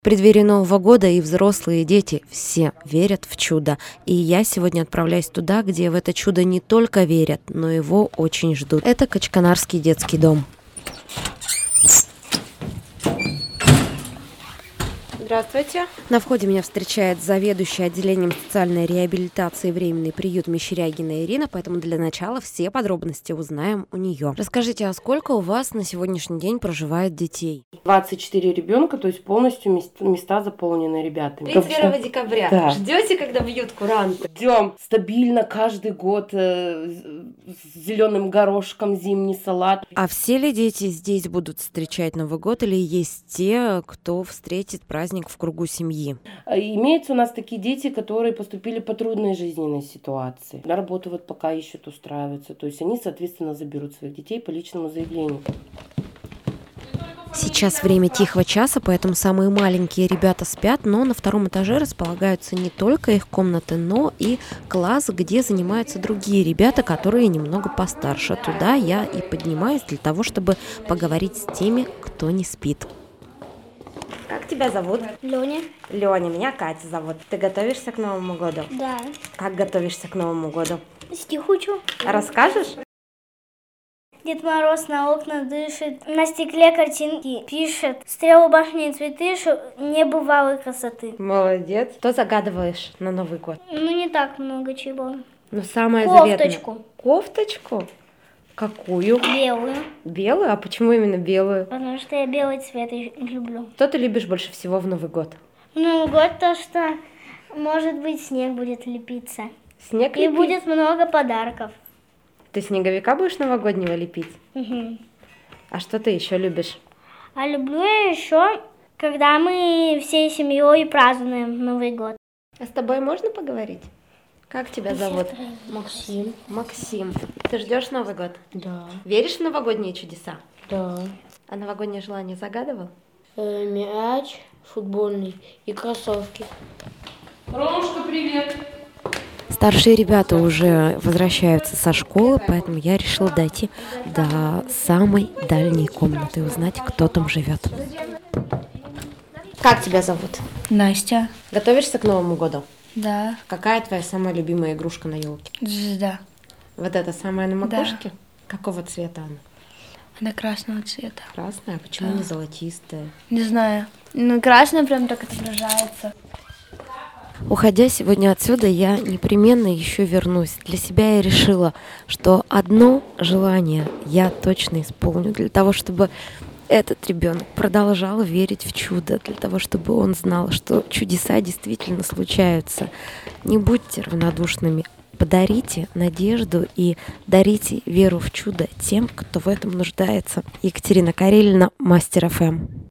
В преддверии Нового года и взрослые, и дети все верят в чудо. И я сегодня отправляюсь туда, где в это чудо не только верят, но его очень ждут. Это Качканарский детский дом. Здравствуйте. На входе меня встречает заведующая отделением социальной реабилитации временный приют Мещерягина Ирина, поэтому для начала все подробности узнаем у нее. Расскажите, а сколько у вас на сегодняшний день проживает детей? 24 ребенка, то есть полностью места заполнены ребятами. 31 декабря. Да. Ждете, когда бьют куранты? Ждем стабильно каждый год с зеленым горошком зимний салат. А все ли дети здесь будут встречать Новый год или есть те, кто встретит праздник в кругу семьи? Имеются у нас такие дети, которые поступили по трудной жизненной ситуации. На работу вот пока ищут, устраиваются. То есть они, соответственно, заберут своих детей по личному заявлению. Сейчас время тихого часа, поэтому самые маленькие ребята спят, но на втором этаже располагаются не только их комнаты, но и класс, где занимаются другие ребята, которые немного постарше. Туда я и поднимаюсь для того, чтобы поговорить с теми, кто не спит. Как тебя зовут? Леня. Леня, меня Катя зовут. Ты готовишься к Новому году? Да. Как готовишься к Новому году? Стих учу. Расскажешь? Дед Мороз на окна дышит, на стекле картинки пишет, стрелы башни и цветы небывалой красоты. Молодец. Что загадываешь на Новый год? Ну, не так много чего. Ну, самое Кофточку. заветное. Кофточку? Какую? Белую. Белую? А почему именно белую? Потому что я белый цвет люблю. Что ты любишь больше всего в Новый год? В Новый год то, что, может быть, снег будет лепиться. Снег И лепить? будет много подарков. Ты снеговика будешь новогоднего лепить? Угу. А что ты еще любишь? А люблю я еще, когда мы всей семьей празднуем Новый год. А с тобой можно поговорить? Как тебя зовут? Максим. Максим. Ты ждешь Новый год? Да. Веришь в новогодние чудеса? Да. А новогоднее желание загадывал? Мяч футбольный и кроссовки. Ромушка, привет! Старшие ребята уже возвращаются со школы, поэтому я решила дойти до самой дальней комнаты и узнать, кто там живет. Как тебя зовут? Настя. Готовишься к Новому году? Да. Какая твоя самая любимая игрушка на елке? Звезда. Вот эта самая на Да. макушке? Какого цвета она? Она красного цвета. Красная? А почему Да. не золотистая? Не знаю. Ну, красная прям так отображается. Уходя сегодня отсюда, я непременно еще вернусь. Для себя я решила, что одно желание я точно исполню для того, чтобы этот ребенок продолжал верить в чудо, для того, чтобы он знал, что чудеса действительно случаются. Не будьте равнодушными. Подарите надежду и дарите веру в чудо тем, кто в этом нуждается. Екатерина Карелина, Мастер ФМ.